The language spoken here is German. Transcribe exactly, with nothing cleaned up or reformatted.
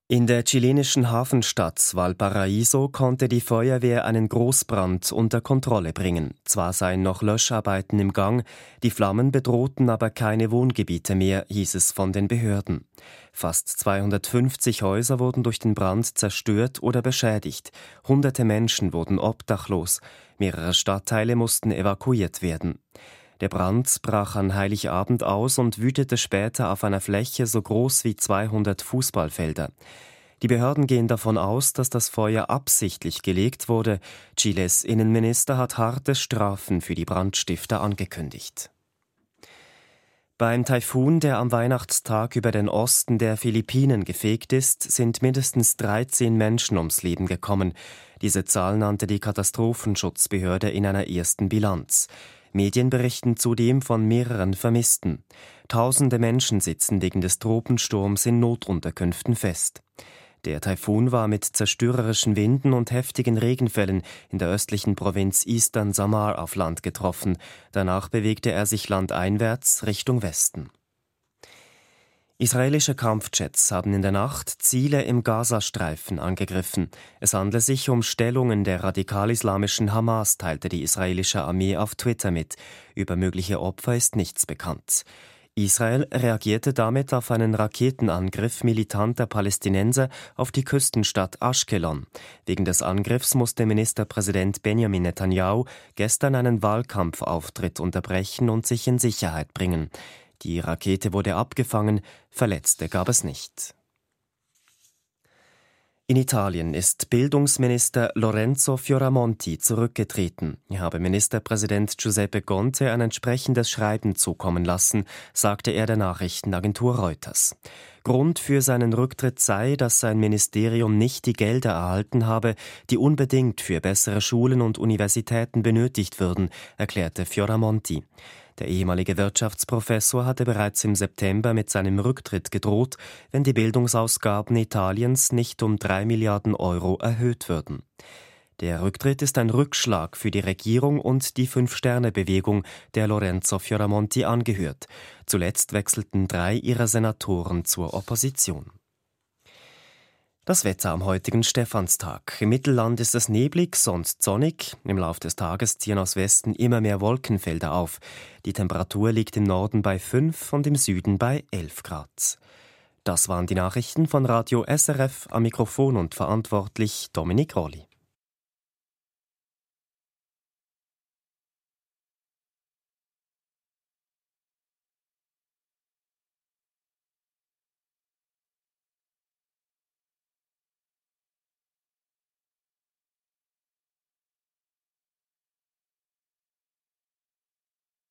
In der chilenischen Hafenstadt Valparaíso konnte die Feuerwehr einen Großbrand unter Kontrolle bringen. Zwar seien noch Löscharbeiten im Gang, die Flammen bedrohten aber keine Wohngebiete mehr, hieß es von den Behörden. Fast zweihundertfünfzig Häuser wurden durch den Brand zerstört oder beschädigt. Hunderte Menschen wurden obdachlos. Mehrere Stadtteile mussten evakuiert werden. Der Brand brach an Heiligabend aus und wütete später auf einer Fläche so groß wie zweihundert Fußballfelder. Die Behörden gehen davon aus, dass das Feuer absichtlich gelegt wurde. Chiles Innenminister hat harte Strafen für die Brandstifter angekündigt. Beim Taifun, der am Weihnachtstag über den Osten der Philippinen gefegt ist, sind mindestens dreizehn Menschen ums Leben gekommen. Diese Zahl nannte die Katastrophenschutzbehörde in einer ersten Bilanz. Medien berichten zudem von mehreren Vermissten. Tausende Menschen sitzen wegen des Tropensturms in Notunterkünften fest. Der Taifun war mit zerstörerischen Winden und heftigen Regenfällen in der östlichen Provinz Eastern Samar auf Land getroffen. Danach bewegte er sich landeinwärts Richtung Westen. Israelische Kampfjets haben in der Nacht Ziele im Gazastreifen angegriffen. Es handle sich um Stellungen der radikal-islamischen Hamas, teilte die israelische Armee auf Twitter mit. Über mögliche Opfer ist nichts bekannt. Israel reagierte damit auf einen Raketenangriff militanter Palästinenser auf die Küstenstadt Aschkelon. Wegen des Angriffs musste Ministerpräsident Benjamin Netanyahu gestern einen Wahlkampfauftritt unterbrechen und sich in Sicherheit bringen. Die Rakete wurde abgefangen, Verletzte gab es nicht. In Italien ist Bildungsminister Lorenzo Fioramonti zurückgetreten. Er habe Ministerpräsident Giuseppe Conte ein entsprechendes Schreiben zukommen lassen, sagte er der Nachrichtenagentur Reuters. Grund für seinen Rücktritt sei, dass sein Ministerium nicht die Gelder erhalten habe, die unbedingt für bessere Schulen und Universitäten benötigt würden, erklärte Fioramonti. Der ehemalige Wirtschaftsprofessor hatte bereits im September mit seinem Rücktritt gedroht, wenn die Bildungsausgaben Italiens nicht um drei Milliarden Euro erhöht würden. Der Rücktritt ist ein Rückschlag für die Regierung und die Fünf-Sterne-Bewegung, der Lorenzo Fioramonti angehört. Zuletzt wechselten drei ihrer Senatoren zur Opposition. Das Wetter am heutigen Stephanstag. Im Mittelland ist es neblig, sonst sonnig. Im Laufe des Tages ziehen aus Westen immer mehr Wolkenfelder auf. Die Temperatur liegt im Norden bei fünf und im Süden bei elf Grad. Das waren die Nachrichten von Radio S R F, am Mikrofon und verantwortlich Dominik Rolli.